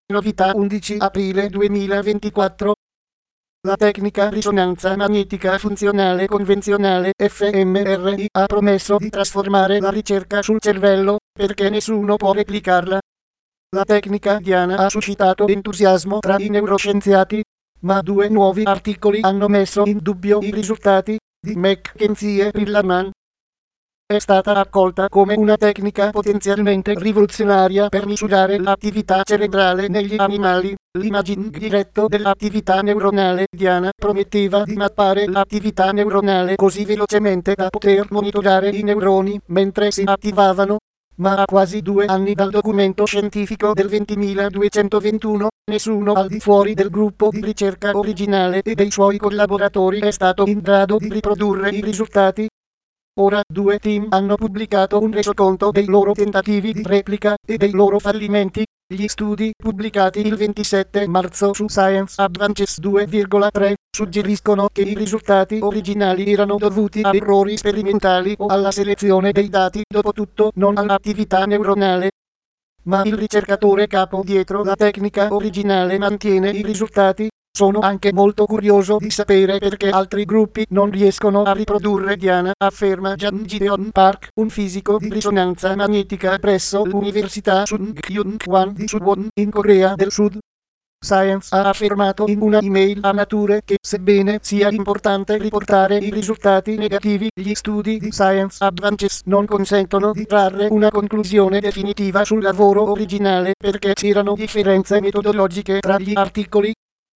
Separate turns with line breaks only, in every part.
Novità 11 aprile 2024. La tecnica risonanza magnetica funzionale convenzionale fMRI ha promesso di trasformare la ricerca sul cervello, perché nessuno può replicarla. La tecnica indiana ha suscitato entusiasmo tra i neuroscienziati, ma due nuovi articoli hanno messo in dubbio i risultati di McKenzie e Rillerman. È stata accolta come una tecnica potenzialmente rivoluzionaria per misurare l'attività cerebrale negli animali. L'imaging diretto dell'attività neuronale indiana prometteva di mappare l'attività neuronale così velocemente da poter monitorare i neuroni mentre si attivavano. Ma a quasi 2 anni dal documento scientifico del 20.221, nessuno al di fuori del gruppo di ricerca originale e dei suoi collaboratori è stato in grado di riprodurre i risultati. Ora due team hanno pubblicato un resoconto dei loro tentativi di replica e dei loro fallimenti. Gli studi pubblicati il 27 marzo su Science Advances 2,3 suggeriscono che i risultati originali erano dovuti a errori sperimentali o alla selezione dei dati, dopotutto non all'attività neuronale. Ma il ricercatore capo dietro la tecnica originale mantiene i risultati. Sono anche molto curioso di sapere perché altri gruppi non riescono a riprodurre Diana, afferma Jan Gideon Park, un fisico di risonanza magnetica presso l'Università Sungkyunkwan di Suwon, in Corea del Sud. Science ha affermato in una email a Nature che, sebbene sia importante riportare i risultati negativi, gli studi di Science Advances non consentono di trarre una conclusione definitiva sul lavoro originale perché c'erano differenze metodologiche tra gli articoli.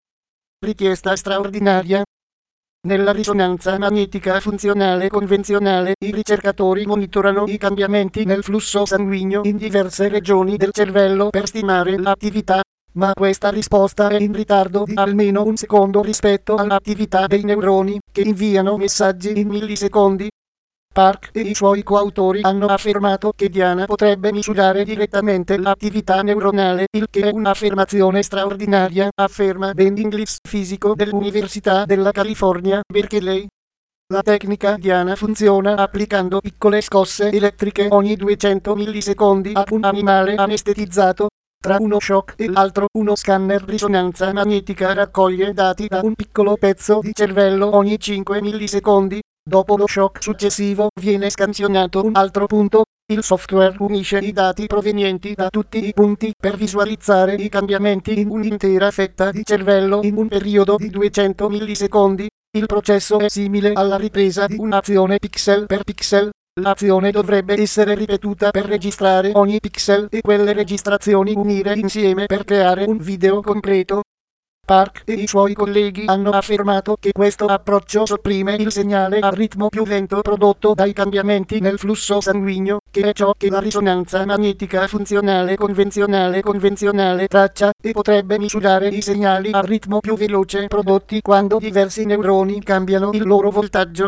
Richiesta straordinaria. Nella risonanza magnetica funzionale convenzionale, i ricercatori monitorano i cambiamenti nel flusso sanguigno in diverse regioni del cervello per stimare l'attività, ma questa risposta è in ritardo di almeno un secondo rispetto all'attività dei neuroni, che inviano messaggi in millisecondi. Park e i suoi coautori hanno affermato che Diana potrebbe misurare direttamente l'attività neuronale, il che è un'affermazione straordinaria, afferma Ben Inglis, fisico dell'Università della California, Berkeley. La tecnica Diana funziona applicando piccole scosse elettriche ogni 200 millisecondi a un animale anestetizzato. Tra uno shock e l'altro, uno scanner risonanza magnetica raccoglie dati da un piccolo pezzo di cervello ogni 5 millisecondi. Dopo lo shock successivo viene scansionato un altro punto. Il software unisce i dati provenienti da tutti i punti per visualizzare i cambiamenti in un'intera fetta di cervello in un periodo di 200 millisecondi. Il processo è simile alla ripresa di un'azione pixel per pixel. L'azione dovrebbe essere ripetuta per registrare ogni pixel e quelle registrazioni unire insieme per creare un video completo. Park e i suoi colleghi hanno affermato che questo approccio sopprime il segnale a ritmo più lento prodotto dai cambiamenti nel flusso sanguigno, che è ciò che la risonanza magnetica funzionale convenzionale traccia, e potrebbe misurare i segnali a ritmo più veloce prodotti quando diversi neuroni cambiano il loro voltaggio.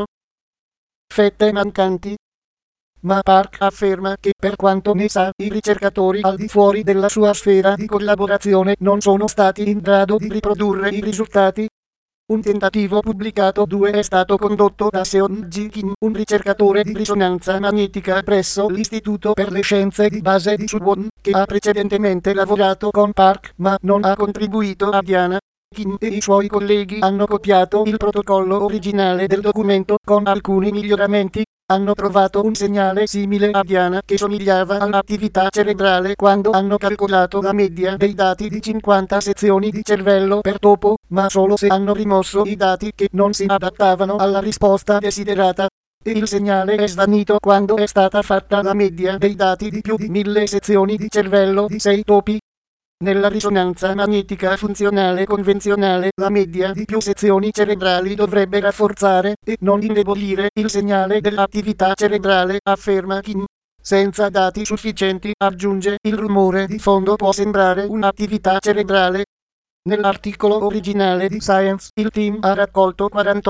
Fette mancanti. Ma Park afferma che, per quanto ne sa, i ricercatori al di fuori della sua sfera di collaborazione non sono stati in grado di riprodurre i risultati. Un tentativo pubblicato 2 è stato condotto da Seon-Ji Kim, un ricercatore di risonanza magnetica presso l'Istituto per le Scienze di Base di Suwon, che ha precedentemente lavorato con Park ma non ha contribuito a Diana. Kim e i suoi colleghi hanno copiato il protocollo originale del documento con alcuni miglioramenti. Hanno trovato un segnale simile a Diana che somigliava all'attività cerebrale quando hanno calcolato la media dei dati di 50 sezioni di cervello per topo, ma solo se hanno rimosso i dati che non si adattavano alla risposta desiderata. E il segnale è svanito quando è stata fatta la media dei dati di più di 1000 sezioni di cervello di 6 topi. Nella risonanza magnetica funzionale convenzionale, la media di più sezioni cerebrali dovrebbe rafforzare e non indebolire il segnale dell'attività cerebrale, afferma Kim. Senza dati sufficienti, aggiunge, il rumore di fondo può sembrare un'attività cerebrale. Nell'articolo originale di Science, il team ha raccolto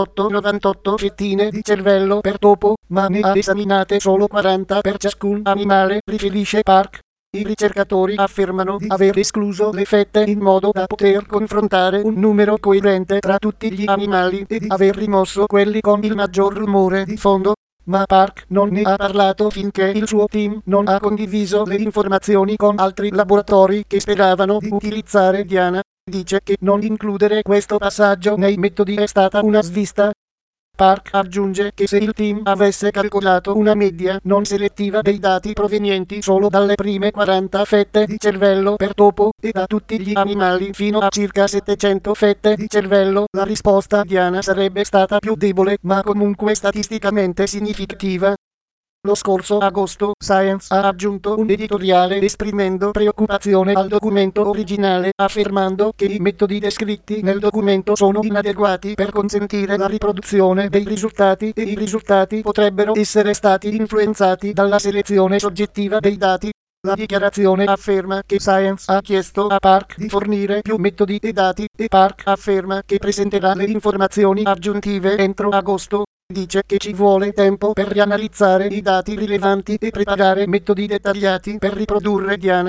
48-98 fettine di cervello per topo, ma ne ha esaminate solo 40 per ciascun animale, riferisce Park. I ricercatori affermano di aver escluso le fette in modo da poter confrontare un numero coerente tra tutti gli animali e di aver rimosso quelli con il maggior rumore di fondo. ma Park non ne ha parlato finché il suo team non ha condiviso le informazioni con altri laboratori che speravano di utilizzare Diana. Dice che non includere questo passaggio nei metodi è stata una svista. Park aggiunge che se il team avesse calcolato una media non selettiva dei dati provenienti solo dalle prime 40 fette di cervello per topo e da tutti gli animali fino a circa 700 fette di cervello, la risposta Diana sarebbe stata più debole ma comunque statisticamente significativa. Lo scorso agosto, Science ha aggiunto un editoriale esprimendo preoccupazione al documento originale, affermando che i metodi descritti nel documento sono inadeguati per consentire la riproduzione dei risultati e i risultati potrebbero essere stati influenzati dalla selezione soggettiva dei dati. La dichiarazione afferma che Science ha chiesto a Park di fornire più metodi e dati e Park afferma che presenterà le informazioni aggiuntive entro agosto. Dice che ci vuole tempo per rianalizzare i dati rilevanti e preparare metodi dettagliati per riprodurre Diana.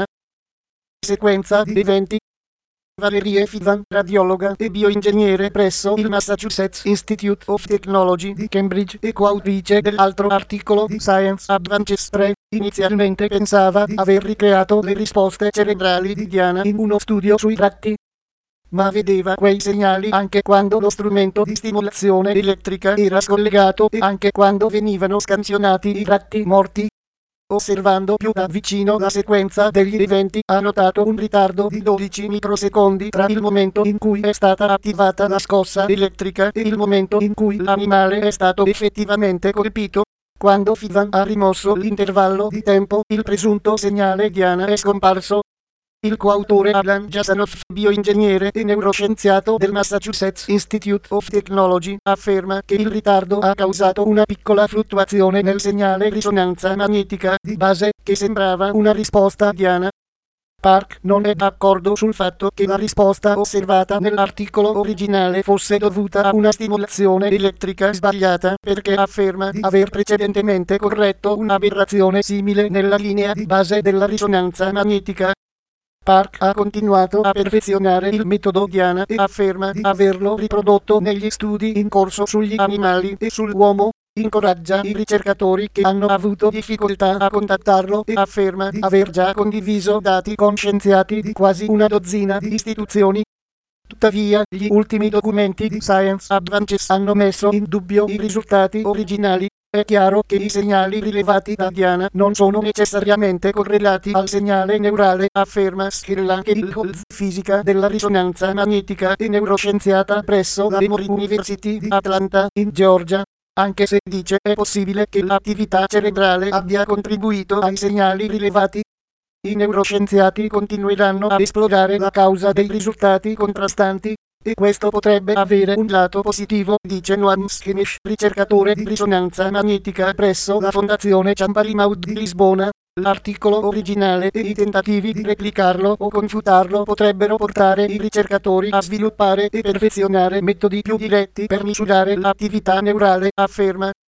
Sequenza di eventi. Valerie Fivan, radiologa e bioingegnere presso il Massachusetts Institute of Technology di Cambridge e coautrice dell'altro articolo di Science Advances 3, inizialmente pensava di aver ricreato le risposte cerebrali di Diana in uno studio sui ratti, ma vedeva quei segnali anche quando lo strumento di stimolazione elettrica era scollegato e anche quando venivano scansionati i ratti morti. Osservando più da vicino la sequenza degli eventi, ha notato un ritardo di 12 microsecondi tra il momento in cui è stata attivata la scossa elettrica e il momento in cui l'animale è stato effettivamente colpito. Quando Fivan ha rimosso l'intervallo di tempo, il presunto segnale Diana è scomparso. Il coautore Alan Jasanoff, bioingegnere e neuroscienziato del Massachusetts Institute of Technology, afferma che il ritardo ha causato una piccola fluttuazione nel segnale risonanza magnetica di base, che sembrava una risposta Diana. Park non è d'accordo sul fatto che la risposta osservata nell'articolo originale fosse dovuta a una stimolazione elettrica sbagliata, perché afferma di aver precedentemente corretto un'aberrazione simile nella linea di base della risonanza magnetica. Park ha continuato a perfezionare il metodo Diana e afferma di averlo riprodotto negli studi in corso sugli animali e sull'uomo. Incoraggia i ricercatori che hanno avuto difficoltà a contattarlo e afferma di aver già condiviso dati con scienziati di quasi una dozzina di istituzioni. Tuttavia, gli ultimi documenti di Science Advances hanno messo in dubbio i risultati originali. È chiaro che i segnali rilevati da Diana non sono necessariamente correlati al segnale neurale, afferma Skilla Kelholz, fisica della risonanza magnetica e neuroscienziata presso la Emory University di Atlanta, in Georgia. Anche se dice è possibile che l'attività cerebrale abbia contribuito ai segnali rilevati. I neuroscienziati continueranno a esplorare la causa dei risultati contrastanti, e questo potrebbe avere un lato positivo, dice Noam Schemish, ricercatore di risonanza magnetica presso la Fondazione Champalimaud di Lisbona. L'articolo originale e i tentativi di replicarlo o confutarlo potrebbero portare i ricercatori a sviluppare e perfezionare metodi più diretti per misurare l'attività neurale, afferma.